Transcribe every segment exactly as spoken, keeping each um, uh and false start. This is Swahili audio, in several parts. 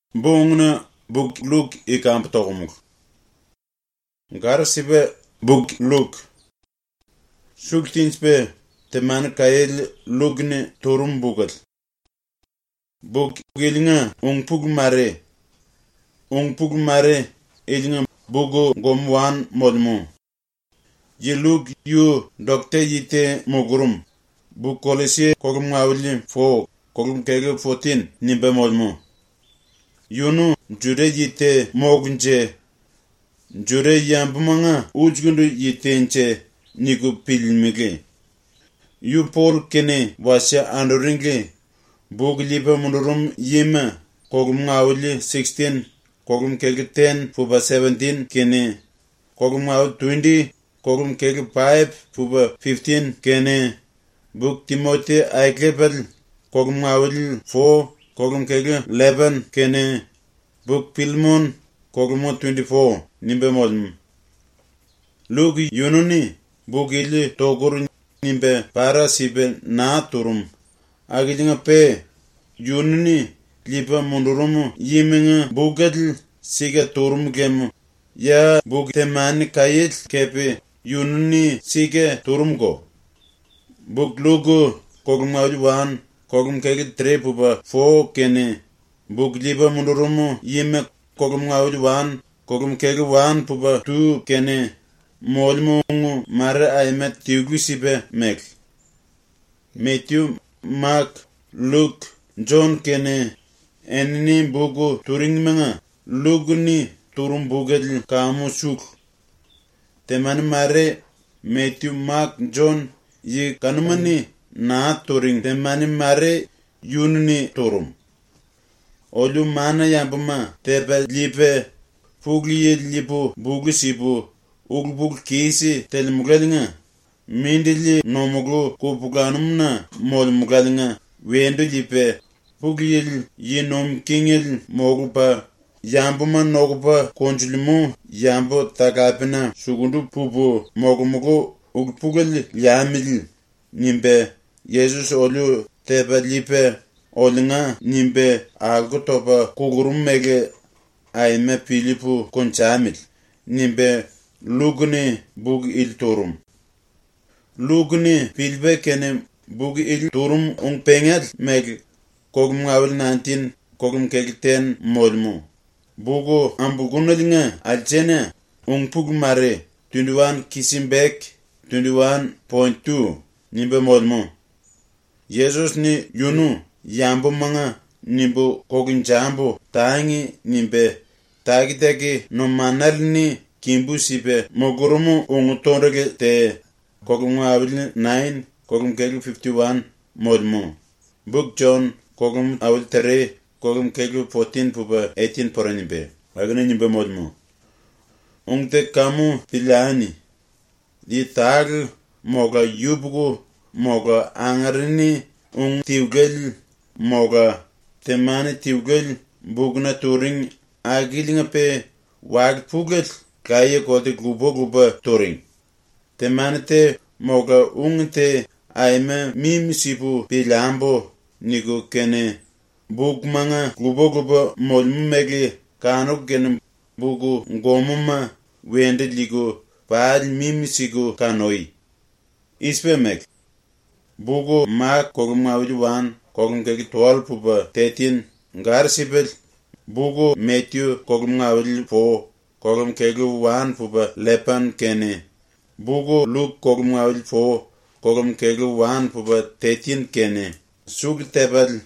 Bongna buk luk i kamp togumuk. Gar sibe buk luk. Sultinsbe te man kael lugne torum bugal. Buk gelinga ung pug mare. Ung pug mare elinga bugo gomwan modmo. Ye luk yu dokte yite mogurum. Buk kolesye kogum ngawli fo kogum kege fotin nimbe modmo. Yunu jure yite mogunje. Jure yambumanga ujgundu yitenche niku pilmige. Yu pol kene wasya andoringe. Bug liba mundurum yima kogum ngawli sixteen kogum kege ten fuba seventeen kene. Kogum ngawli twenty kogum kege five fuba fifteen kene. Bug Timothy aiklepel kogum ngawli four kogum kege eleven kene. Bug Pilmon kogum twenty-four nimbe modm. Lug yununi bug ili togur nimbe para sibe na turum. Agilinga pe yununi lipa mundurum yiminga bugadl siga turum gem. Ya bug temani kayil kepe yununi siga turum go. Bug lugu kogum ngawli one kogum kege three puba four kene. Bug liba mundurum yime kogum ngawli one kogum kege one puba two kene. Molmungu mara aimet tiugu sibe mek. Matthew, Mark, Luke, John kene. Enni bugu turing menga. Luguni turum bugel kamu suk. Teman mare Matthew, Mark, John ye kanumani na turing. Teman mare yununi turum. Olu mana yambuma tebe lipe fugli lipo bugu sipo ugl bugl kisi tel mugalinga mindili nomuglu kupuganumna mol mugalinga wendo lipe fugli yinom kingil mogupa yambuma nogupa konjulimu yambo takapina sugundu pupu mogumugu ugl pugal yamil nimbe Jesus olu tebe lipe olinga nimbe algo topa kugurum mege aime pilipu konchamil nimbe lugne bug il torum. Lugne pilbe kene bug il torum ung pengel meg kogum ngawil nineteen kogum keg ten molmu. Bugo ambugunalinga aljene ung pug mare twenty-one kisimbek twenty-one point two nimbe molmu. Jesus ni yunu yambo manga nimbo kogin jambo taangi nimbe tagitegi no manalni kimbu sibe mogurumu ungu tonrege te kogum awil nine kogum kegu fifty-one modmo. Book John kogum awil three kogum kegu fourteen puba eighteen poranibe agane nimbe modmo. Ungte kamu pilani di tag moga yubugo moga angarini ung tiugel moga temane tiugel bugna turing agilinga pe wag pugel kaya kote gubo guba turing. Temane te moga ungte aime mim sipu pilambo nigo kene bug manga gubo guba molmu mege kanok kene bugu ngomuma wende ligo pal mim sigo kanoi. Ispe meg bugu mak kogum ngawli one kogum kegi twelve puba thirteen ngar sibel. Bugu Matthew kogum ngawli four kogum kegi one puba eleven kene. Bugu Luke kogum ngawli four kogum kegi one puba thirteen kene. Sug tebal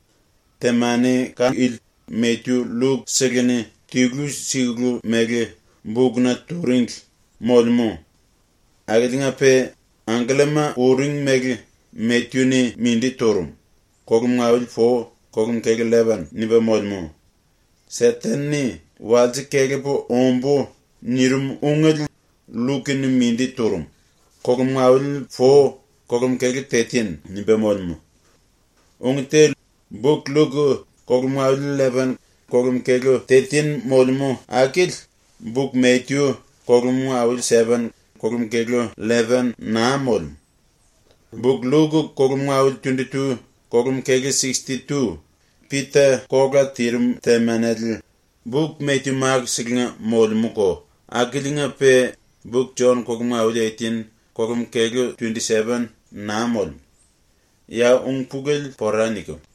temane ka il Matthew Luke segene tiglu siglu mege bugna turing molmo. Agedinga pe anglema uring mege Matthew ni mindi torum. Kogum ngawli four kogum kegi eleven nibe molmo. Setenni walzi kege po ombo nirum ungel lukin mindi turum. Kogum ngawli four kogum kegi thirteen nibe molmo. Ungte book lugu kogum ngawli eleven kogum kegi thirteen molmo. Akil book Matthew kogum ngawli seven kogum kegi eleven na molmo. Book lugu kogum ngawli twenty-two kogum kegi sixty-two Peter koga tirum temanel book Matthew Mark siglinga molmuko agilinga pe book John kogma eighteen kogum kego twenty-seven namol ya ung pugel poraniko